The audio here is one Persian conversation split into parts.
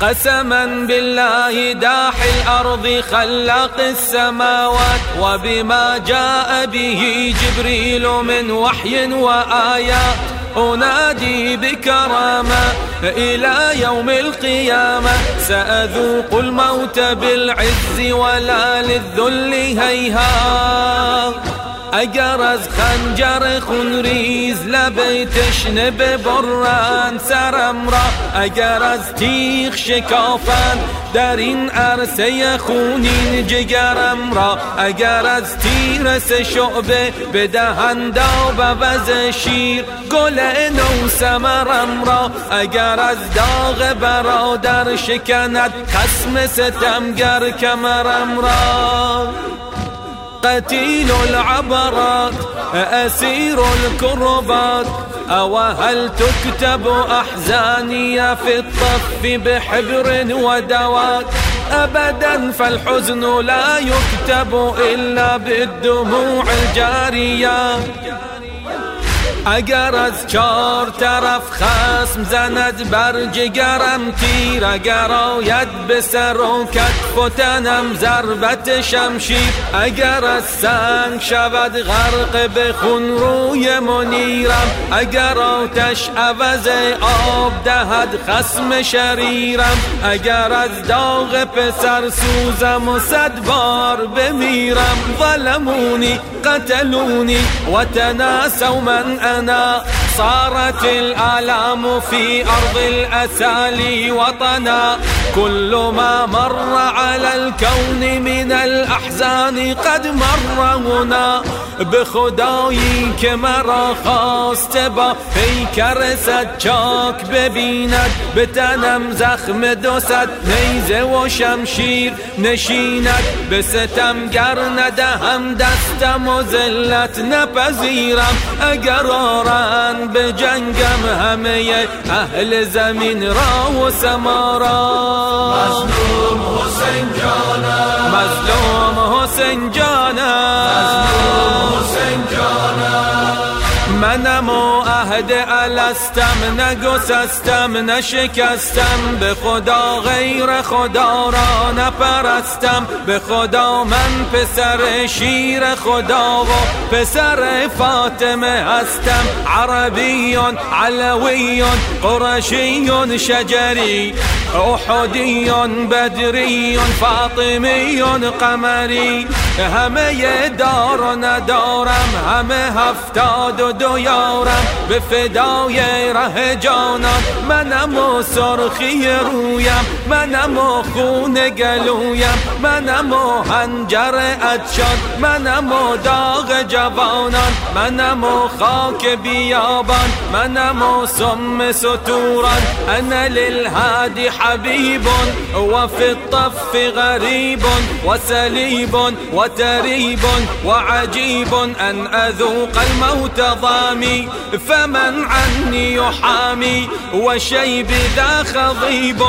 قسما بالله داحي الأرض خلاق السماوات وبما جاء به جبريل من وحي وآيات أنادي بكرامة إلى يوم القيامة سأذوق الموت بالعز ولا للذل هيهات اگر از خنجر خونریز لب تشنه ببرند سرم را اگر از تیغ شکافند در این عرصه خونین جگرم را اگر از تیر سه شعبه بدهند و عوض شیر گل نو ثمرم را اگر از داغ برادر شکند خصم ستمگر کمرم را قتيل العبرات أسير الكربات أو هل تكتب أحزاني في الطف بحبر ودوات أبدا فالحزن لا يكتب إلا بالدموع الجارية اگر از چار طرف خصم زند بر جگرم تیر اگر آید به سر و کتف و تنم ضربت شمشیر اگر از سنگ شود غرق به خون روی منیرم اگر آتش عوض آب دهد خصم شریرم اگر از داغ پسر سوزم و 100 بار بمیرم ظلمونی قتلونی و تناسوا من أنا صارت الآلام في أرض الأسالي وطنا كل ما مر على الكون من الأحزان قد مر هنا بخدایی که مرا خواسته با پیکر 100 چاک ببیند به تنم زخم 200 نیزه و شمشیر نشیند به ستمگر ندهم دستم و ذلت نپذیرم اگر آرند به جنگم همه اهل زمین را و سما را مظلوم حسین جانم مظلوم حسین جانم حسین جانم منم و عهد الستم نگسستم نشکستم به خدا غیر خدا را نپرستم به خدا من پسر شیر خدا و پسر فاطمه هستم عربیون علویون قرشیون شجری احدیون بدریون فاطمیون قمری همه دار و ندارم همه 72 یارم به فدای ره جانان منم و سرخی رویم منم و خون گلویم منم و حنجر عطشان منم و داغ جوانان منم و خاک بیابان منم و سم ستوران انا للهادی حبیب و فی الطف غریب و سلیب و تریب و عجیب ان اذوق الموت ضامي فمن عني يحامي وشيب ذا خضيب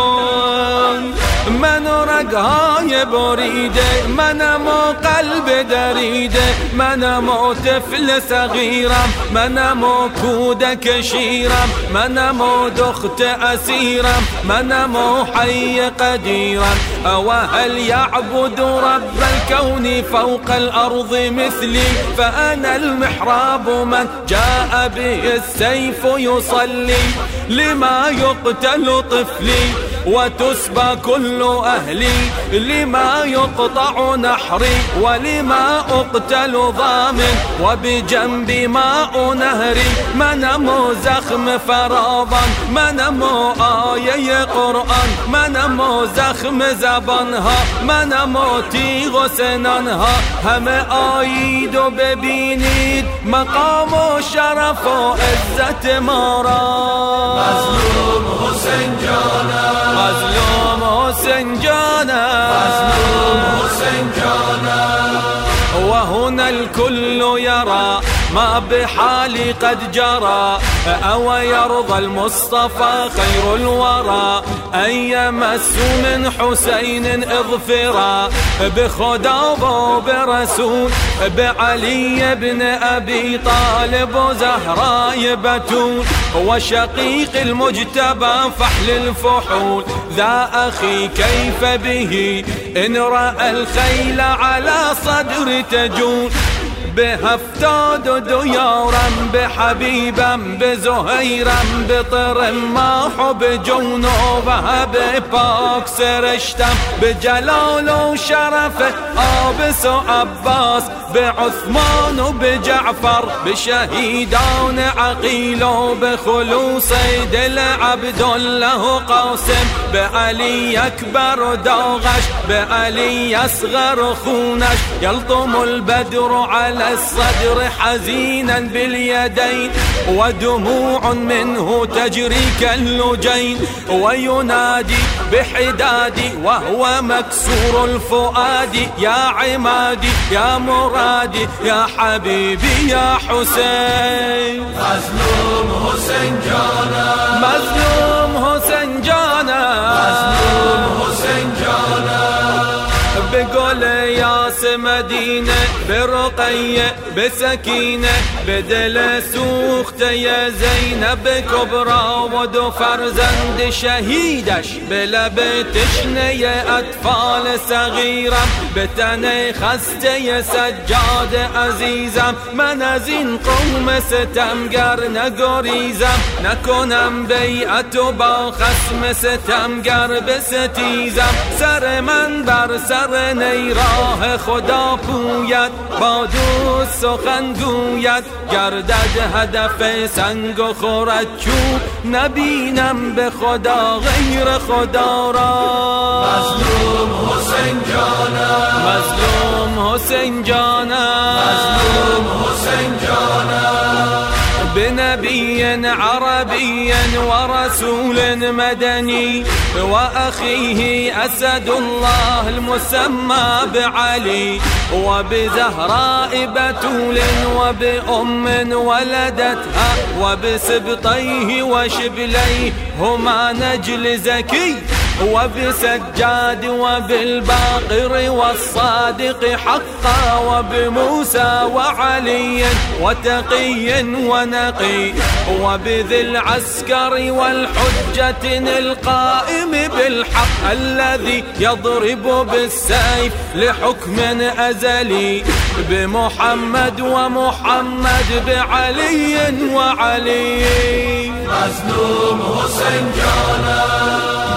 من رگهای بریده منم و قلب دریده منم و طفل صغیرم منم و کودک شیرم منم و دخت اسیرم منم و حی قدیرم او هل يعبد رب الكون فوق الارض مثلي فانا المحراب من جاء به السيف يصلي لما يقتل طفلي وتسبى كل أهلي لما يقطع نحري ولما أقتل ضامن وبجنب ماء نهري منم زخم فراغان منم آیه قرآن منم زخم زبانها منم تیغ و سنانها همه آیید و ببینید مقام و شرف و عزت ما را مظلوم حسین جانم مظلوم حسین جانم مظلوم حسین جانم وهنا الكل يرى ما بحالي قد جرى أو يرضى المصطفى خير الورى أن يمسوا من حسين اظفرا بخدا وبرسول بعلي بن أبي طالب وزهراء بتول وشقيق المجتبى فحل الفحول ذا أخي كيف به إن رأى الخيل على صدر تجول بهفتاد ديارا بحبيبا بزهيرا بطر ما حب جونو وهب باك سرشتم بجلال وشرف آبس وعباس بعثمان وبجعفر بشهيدان عقيل وبخلوص دل عبد الله قاسم بعلي أكبر داغش بعلي أصغر خونش يلطم البدر على الصدر حزينا باليدين ودموع منه تجري كاللجين وينادي بحدادي وهو مكسور الفؤاد يا عمادي يا مرادي يا حبيبي يا حسين مظلوم حسين جانا مظلوم حسين جانا مظلوم حسين جانا بقول ياس مدينة برقية بسكينة بدل سوخت يا زينب كبرى ودو فرزند شهيدش بلبتش يا أطفال صغيرة بتني خست يا سجاد عزيزم من از این قوم ستمگر نگریزم نکنم بیعت با خصم ستمگر بستیزم سر من بر سر نیراه خدا پوید با دوست سخن گوید گردد هدف سنگ و خورد چوب نبینم به خدا غیر خدا را مظلوم حسین جانا مظلوم حسین جانا مظلوم حسین جانا بنبي عربي ورسول مدني وأخيه أسد الله المسمى بعلي وبزهراء بتول وبأم ولدتها وبسبطيه وشبليه هما نجل زكي وبسجاد وبالباقر والصادق حقا وبموسى وعلي وتقي ونقي وبذي العسكر والحجة القائم بالحق الذي يضرب بالسيف لحكم أزلي بمحمد ومحمد بعلي وعلي مظلوم حسين جانا